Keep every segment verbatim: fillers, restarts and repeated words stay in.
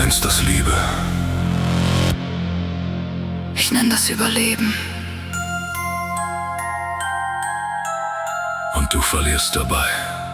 nennst das Liebe. Ich nenn das Überleben. Und du verlierst dabei.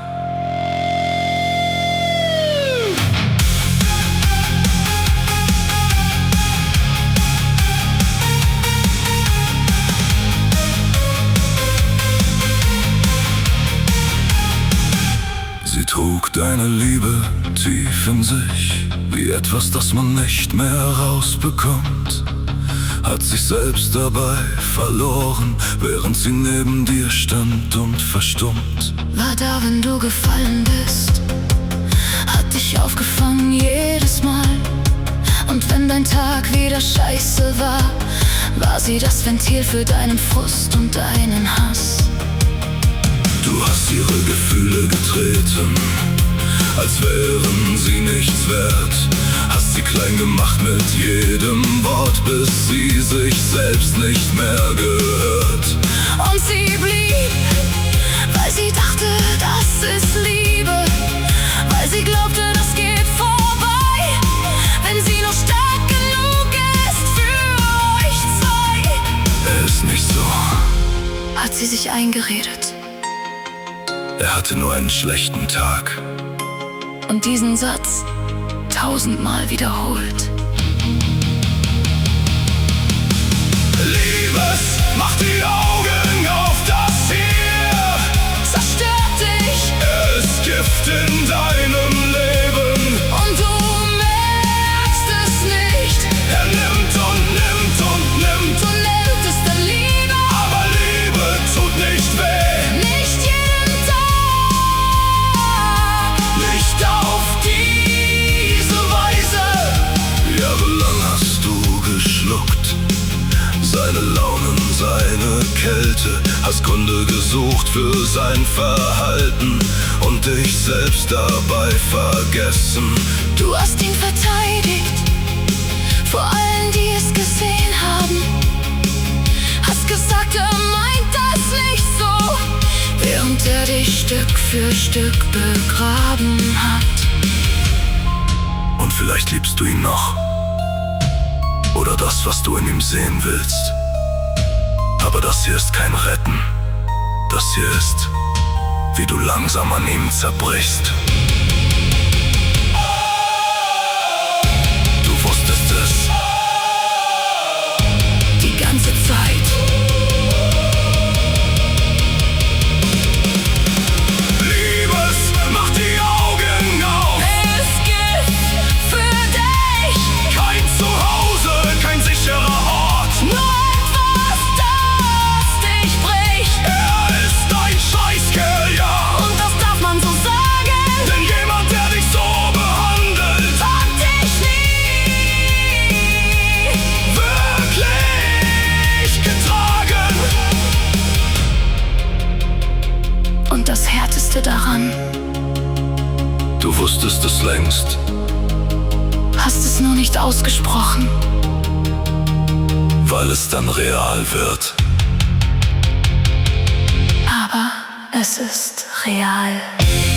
Sie trug deine Liebe tief in sich, wie etwas, das man nicht mehr rausbekommt. Hat sich selbst dabei verloren, während sie neben dir stand und verstummt. War da, wenn du gefallen bist, hat dich aufgefangen jedes Mal. Und wenn dein Tag wieder scheiße war, war sie das Ventil für deinen Frust und deinen Hass. Du hast ihre Gefühle getreten, als wären sie nichts wert. Hast sie klein gemacht mit jedem Wort, bis sie sich selbst nicht mehr gehört. Und sie blieb, weil sie dachte, das ist Liebe. Weil sie glaubte, das geht vorbei, wenn sie nur stark genug ist für euch zwei. Er ist nicht so, hat sie sich eingeredet. Er hatte nur einen schlechten Tag. Und diesen Satz tausendmal wiederholt. Liebes, mach die Augen auf, das hier zerstört dich. Er ist Gift in deinem Leben. Und du merkst es nicht. Er nimmt und nimmt und nimmt. Du nennt es der Liebe, Aber Liebe tut nicht weh. nicht jeden Tag. Nicht auf diese Weise. Jahrelang hast du geschluckt, seine Launen, seine Kälte. Hast Gründe gesucht für sein Verhalten und dich selbst dabei vergessen. Du hast ihn verteidigt vor allen, die es gesehen haben. Hast gesagt, er meint das nicht so, während er dich Stück für Stück begraben hat. Und vielleicht liebst du ihn noch, oder das, was du in ihm sehen willst. Aber das hier ist kein Retten. Das hier ist, wie du langsam an ihm zerbrichst. Du wusstest es Die ganze Zeit. Liebes, mach die Augen auf. Es gibt für dich Kein Zuhause, kein sicherer Ort. nur etwas, das dich bricht. Er ist ein Scheißkerl, ja. Und das darf man so sagen, Denn jemand, der dich so behandelt, hat dich nie wirklich getragen. Und das Härteste daran, Du wusstest es längst. hast es nur nicht ausgesprochen. Weil es dann real wird. Aber es ist real.